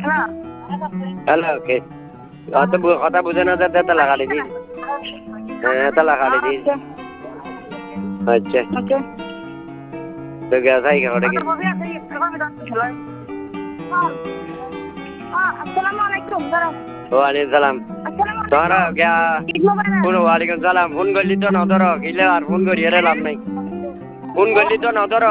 hello okay অত কথা বুঝে না তো তালা খালি দিন হ্যাঁ তালা খালি দিন আচ্ছা তো গেছে কি করে কি ওয়ালাইকুম সালাম তোরা গয়া ফোন ওয়ালাইকুম সালাম ফোন করলি তো না ধরো কিলে আর ফোন করি এর লাভ নাই ফোন করলি তো না ধরো